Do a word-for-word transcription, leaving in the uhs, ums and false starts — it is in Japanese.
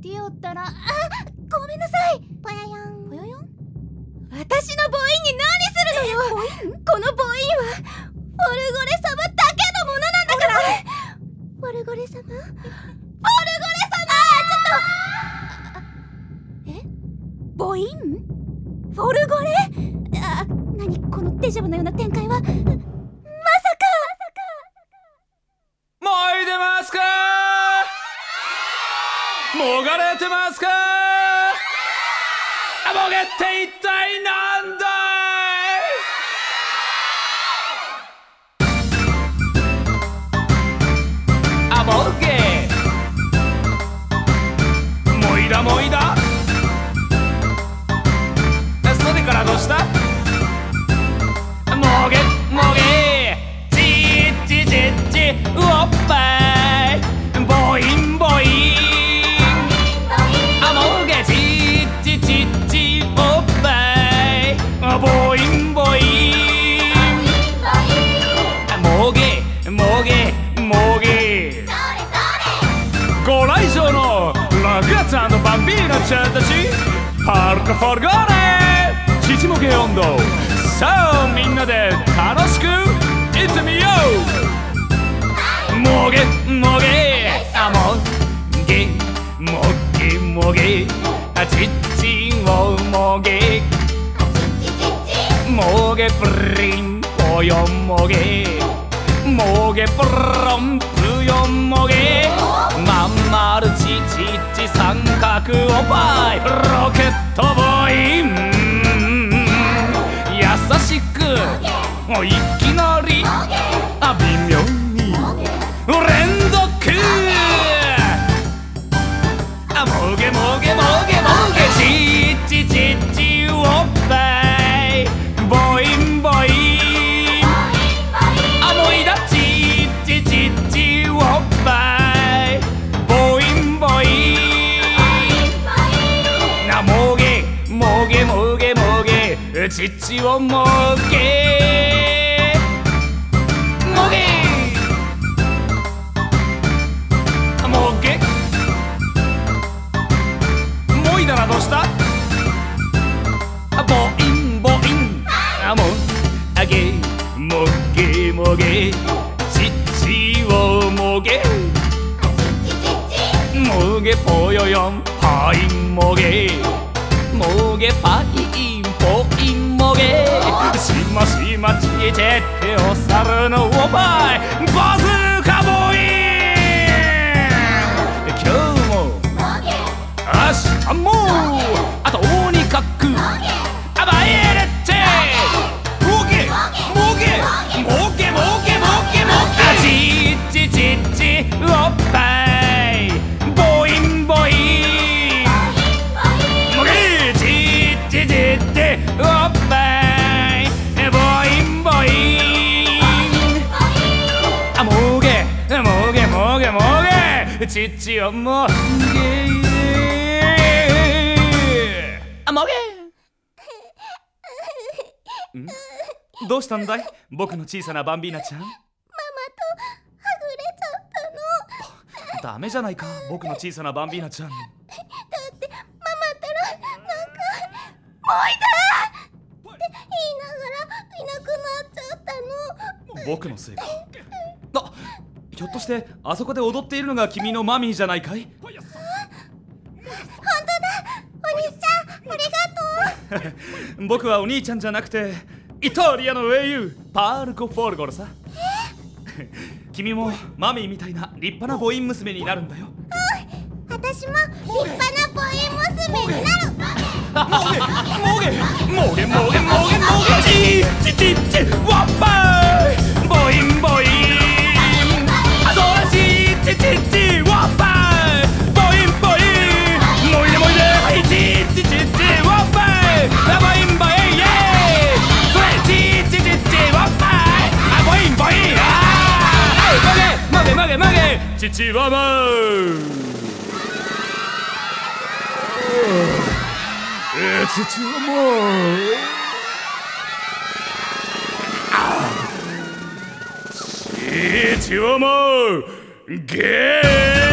てよったら。あ、ごめんなさい。ぽやよんぽやよん。私の母音に何するのよ。この母音はオルゴレ様だけのものなんだから。オルゴレ様、オルゴレ様。あ、ちょっと。え、母音オルゴレ。あ、何このデジャブのような展開は。まさかもいでますか？もがれてますか？あ、もげって一体なんだい？あ、もげもいだもいだ。それからどうした？もげもげちっちちっちおっぱいボインボイン。あ、もげちっちちっちおっぱいボインボイン。あ、もげもげもげ。ご来場のラグーツ&バンビーナちゃんたち、パルコフォルゴーレちちもげ温度。さあみんなで楽しくいってみよう。もげもげあ、もげもげもげあ、ちっちをもげもげプリンぽよもげもげプロンぷよもげまんまるちちっち三角おっぱいロケットボーイン。優しくいきなりあ、微妙に連続あ、もげもげもげもげちっちちっちおっぱいボインボイン。あ、もいだちっちちっちおっぱいボインボイン。あ、もげもげもげもげちっちをもげもげもげもいだらどうした？ボインボイン。あ、もあげもげもげちっちをもげもげぽよよんパインもげもげパインポインもげしましまちえてってお猿のおっぱいバズーカボーイン。今日も明日もあととにかくあばえれってもげもげもげもげもげもげあ、ちっちちっちおっぱいボインボイン。もげちっちちっちおっぱいボインボイン。あ、もげもげもげもげちっちをもげあ、もげんどうしたんだい僕の小さなバンビーナちゃん。ママとはぐれちゃったの。 ダメじゃないか僕の小さなバンビーナちゃん。 だってママったらなんかもういたって言いながらいなくなっちゃったの。 僕のせいか。あ、ひょっとしてあそこで踊っているのが君のマミーじゃないかい？ 本当だ、お兄ちゃんありがとう。 僕はお兄ちゃんじゃなくてイタリアの英雄パールコ・フォルゴロさ。君もマミーみたいな立派な母音娘になるんだよ。 うん、私も立派な母音娘になる。 もげもげもげもげもげもげちちちちわっぱいボインボイン。あ、そらしちちちわっぱいボインボイン。もいでもいではいちちちちわっぱいボインボインイエーイ。それちちちちわっぱいあ、ボインボイン。あーもげもげもげもげちちわまえー、父はもうあ父はもうゲー